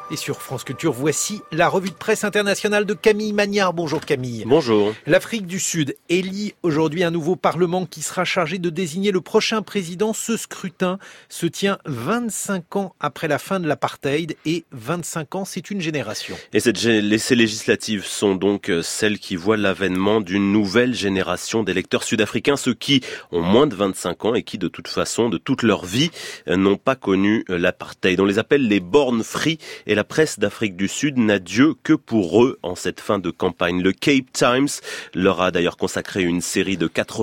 Et sur France Culture, voici la revue de presse internationale de Camille Magnard. Bonjour Camille. Bonjour. L'Afrique du Sud élit aujourd'hui un nouveau parlement qui sera chargé de désigner le prochain président. Ce scrutin se tient 25 ans après la fin de l'apartheid et 25 ans, c'est une génération. Et ces législatives sont donc celles qui voient l'avènement d'une nouvelle génération d'électeurs sud-africains, ceux qui ont moins de 25 ans et qui de toute façon, de toute leur vie, n'ont pas connu l'apartheid. On les appelle les born free et la presse d'Afrique du Sud n'a Dieu que pour eux en cette fin de campagne. Le Cape Times leur a d'ailleurs consacré une série de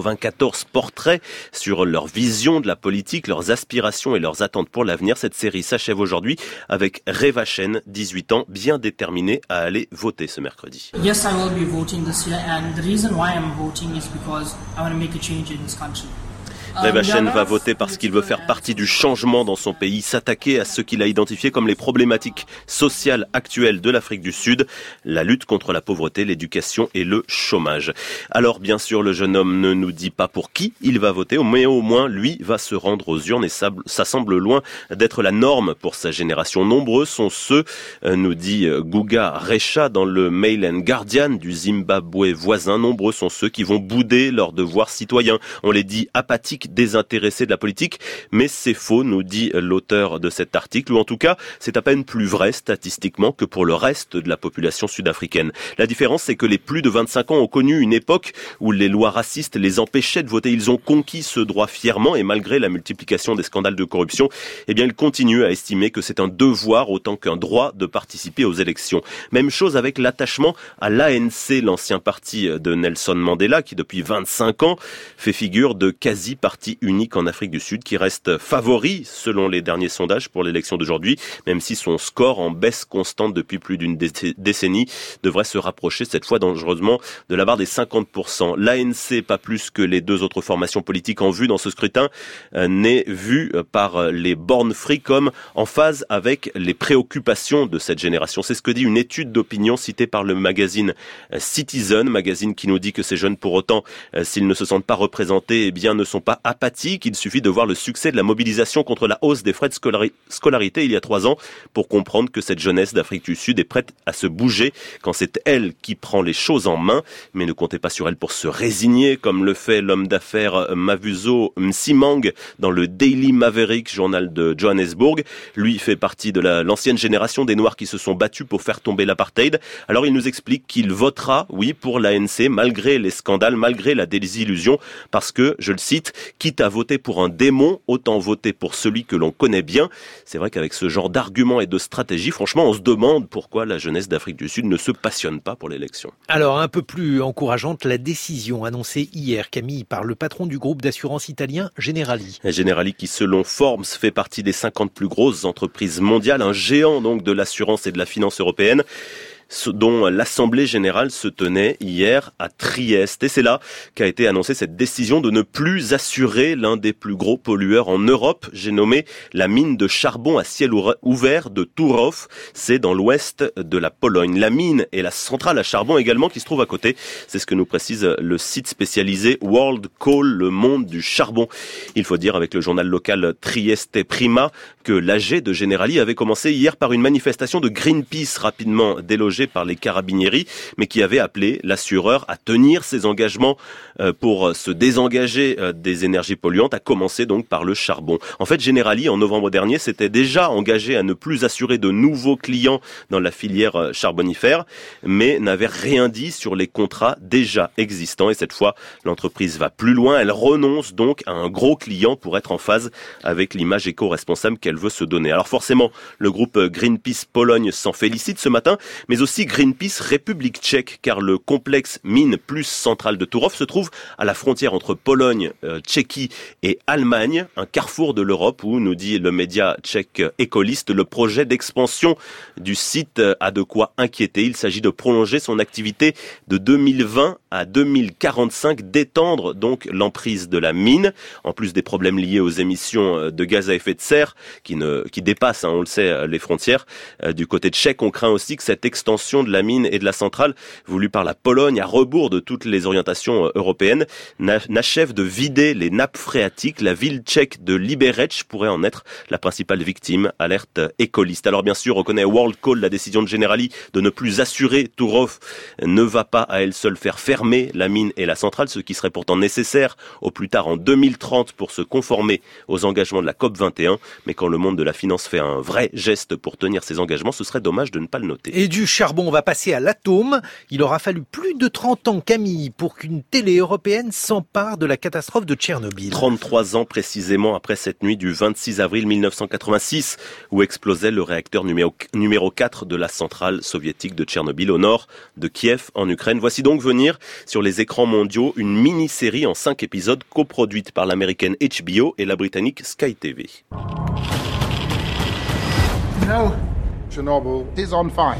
94 portraits sur leur vision de la politique, leurs aspirations et leurs attentes pour l'avenir. Cette série s'achève aujourd'hui avec Reva Chen, 18 ans, bien déterminée à aller voter ce mercredi. Yes, I will be voting this year, and the reason why I'm voting is because I want to make a change in this country. Reva Chen va voter parce qu'il veut faire partie du changement dans son pays, s'attaquer à ce qu'il a identifié comme les problématiques sociales actuelles de l'Afrique du Sud, la lutte contre la pauvreté, l'éducation et le chômage. Alors bien sûr, le jeune homme ne nous dit pas pour qui il va voter, mais au moins lui va se rendre aux urnes et ça semble loin d'être la norme pour sa génération. Nombreux sont ceux, nous dit Guga Recha dans le Mail and Guardian du Zimbabwe voisin, nombreux sont ceux qui vont bouder leurs devoirs citoyens. On les dit apathiques, désintéressés de la politique, mais c'est faux, nous dit l'auteur de cet article, ou en tout cas, c'est à peine plus vrai statistiquement que pour le reste de la population sud-africaine. La différence, c'est que les plus de 25 ans ont connu une époque où les lois racistes les empêchaient de voter. Ils ont conquis ce droit fièrement et malgré la multiplication des scandales de corruption, eh bien, ils continuent à estimer que c'est un devoir autant qu'un droit de participer aux élections. Même chose avec l'attachement à l'ANC, l'ancien parti de Nelson Mandela, qui depuis 25 ans fait figure de quasi-parti unique en Afrique du Sud, qui reste favori selon les derniers sondages pour l'élection d'aujourd'hui, même si son score en baisse constante depuis plus d'une décennie devrait se rapprocher cette fois dangereusement de la barre des 50%. L'ANC, pas plus que les deux autres formations politiques en vue dans ce scrutin, n'est vu par les born free comme en phase avec les préoccupations de cette génération. C'est ce que dit une étude d'opinion citée par le magazine Citizen, magazine qui nous dit que ces jeunes, pour autant, s'ils ne se sentent pas représentés, eh bien, ne sont pas apathique. Il suffit de voir le succès de la mobilisation contre la hausse des frais de scolarité il y a 3 ans pour comprendre que cette jeunesse d'Afrique du Sud est prête à se bouger quand c'est elle qui prend les choses en main. Mais ne comptez pas sur elle pour se résigner, comme le fait l'homme d'affaires Mavuso Msimang dans le Daily Maverick, journal de Johannesburg. Lui fait partie de l'ancienne génération des Noirs qui se sont battus pour faire tomber l'apartheid. Alors il nous explique qu'il votera, oui, pour l'ANC, malgré les scandales, malgré la désillusion, parce que, je le cite, quitte à voter pour un démon, autant voter pour celui que l'on connaît bien. C'est vrai qu'avec ce genre d'arguments et de stratégies, franchement, on se demande pourquoi la jeunesse d'Afrique du Sud ne se passionne pas pour l'élection. Alors, un peu plus encourageante, la décision annoncée hier, Camille, par le patron du groupe d'assurance italien Generali. Generali qui, selon Forbes, fait partie des 50 plus grosses entreprises mondiales, un géant donc de l'assurance et de la finance européenne, dont l'Assemblée générale se tenait hier à Trieste. Et c'est là qu'a été annoncée cette décision de ne plus assurer l'un des plus gros pollueurs en Europe. J'ai nommé la mine de charbon à ciel ouvert de Turów. C'est dans l'ouest de la Pologne. La mine et la centrale à charbon également qui se trouve à côté. C'est ce que nous précise le site spécialisé World Coal, le monde du charbon. Il faut dire avec le journal local Trieste Prima que l'AG de Generali avait commencé hier par une manifestation de Greenpeace rapidement délogée par les carabinieri, mais qui avait appelé l'assureur à tenir ses engagements pour se désengager des énergies polluantes, à commencer donc par le charbon. En fait, Generali, en novembre dernier, s'était déjà engagé à ne plus assurer de nouveaux clients dans la filière charbonifère, mais n'avait rien dit sur les contrats déjà existants. Et cette fois, l'entreprise va plus loin. Elle renonce donc à un gros client pour être en phase avec l'image éco-responsable qu'elle veut se donner. Alors forcément, le groupe Greenpeace Pologne s'en félicite ce matin, mais aussi Greenpeace République tchèque, car le complexe mine plus central de Turów se trouve à la frontière entre Pologne, Tchéquie et Allemagne, un carrefour de l'Europe où, nous dit le média tchèque Ecolist, le projet d'expansion du site a de quoi inquiéter. Il s'agit de prolonger son activité de 2020 à 2045, d'étendre donc l'emprise de la mine, en plus des problèmes liés aux émissions de gaz à effet de serre qui dépassent, on le sait, les frontières. Du côté tchèque, on craint aussi que cette extension l'extension de la mine et de la centrale voulue par la Pologne à rebours de toutes les orientations européennes n'achève de vider les nappes phréatiques. La ville tchèque de Liberec pourrait en être la principale victime, alerte écoliste. Alors bien sûr, reconnaît WorldCoal la décision de Generali de ne plus assurer Turów ne va pas à elle seule faire fermer la mine et la centrale, ce qui serait pourtant nécessaire au plus tard en 2030 pour se conformer aux engagements de la COP21. Mais quand le monde de la finance fait un vrai geste pour tenir ses engagements, ce serait dommage de ne pas le noter. Et du charbon, on va passer à l'atome. Il aura fallu plus de 30 ans, Camille, pour qu'une télé européenne s'empare de la catastrophe de Tchernobyl. 33 ans précisément après cette nuit du 26 avril 1986 où explosait le réacteur numéro 4 de la centrale soviétique de Tchernobyl au nord de Kiev en Ukraine. Voici donc venir sur les écrans mondiaux une mini-série en 5 épisodes coproduite par l'américaine HBO et la britannique Sky TV. Chernobyl is on fire.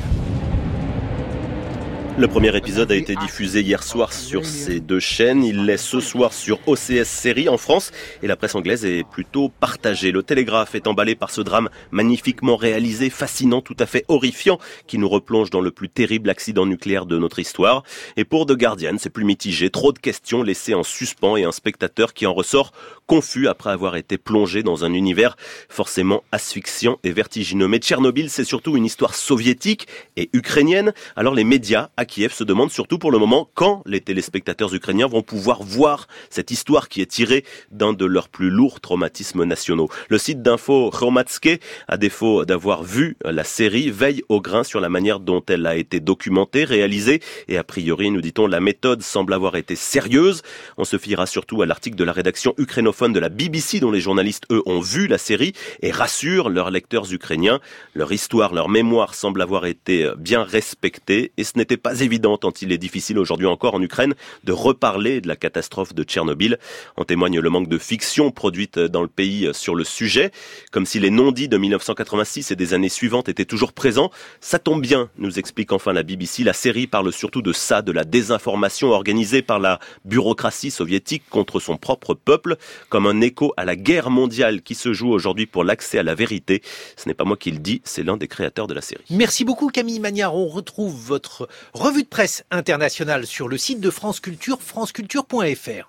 Le premier épisode a été diffusé hier soir sur ces deux chaînes. Il l'est ce soir sur OCS Série en France et la presse anglaise est plutôt partagée. Le Télégraphe est emballé par ce drame magnifiquement réalisé, fascinant, tout à fait horrifiant, qui nous replonge dans le plus terrible accident nucléaire de notre histoire. Et pour The Guardian, c'est plus mitigé. Trop de questions laissées en suspens et un spectateur qui en ressort confus après avoir été plongé dans un univers forcément asphyxiant et vertigineux. Mais Tchernobyl, c'est surtout une histoire soviétique et ukrainienne. Alors les médias à Kiev se demandent surtout pour le moment quand les téléspectateurs ukrainiens vont pouvoir voir cette histoire qui est tirée d'un de leurs plus lourds traumatismes nationaux. Le site d'info Hromadske, à défaut d'avoir vu la série, veille au grain sur la manière dont elle a été documentée, réalisée et a priori, nous dit-on, la méthode semble avoir été sérieuse. On se fiera surtout à l'article de la rédaction ukrainophone de la BBC dont les journalistes, eux, ont vu la série et rassurent leurs lecteurs ukrainiens. Leur histoire, leur mémoire semble avoir été bien respectée et ce n'était pas évident tant il est difficile aujourd'hui encore en Ukraine de reparler de la catastrophe de Tchernobyl. En témoigne le manque de fiction produite dans le pays sur le sujet, comme si les non-dits de 1986 et des années suivantes étaient toujours présents. Ça tombe bien, nous explique enfin la BBC. La série parle surtout de ça, de la désinformation organisée par la bureaucratie soviétique contre son propre peuple, comme un écho à la guerre mondiale qui se joue aujourd'hui pour l'accès à la vérité. Ce n'est pas moi qui le dis, c'est l'un des créateurs de la série. Merci beaucoup Camille Magnard. On retrouve votre revue de presse internationale sur le site de France Culture, franceculture.fr.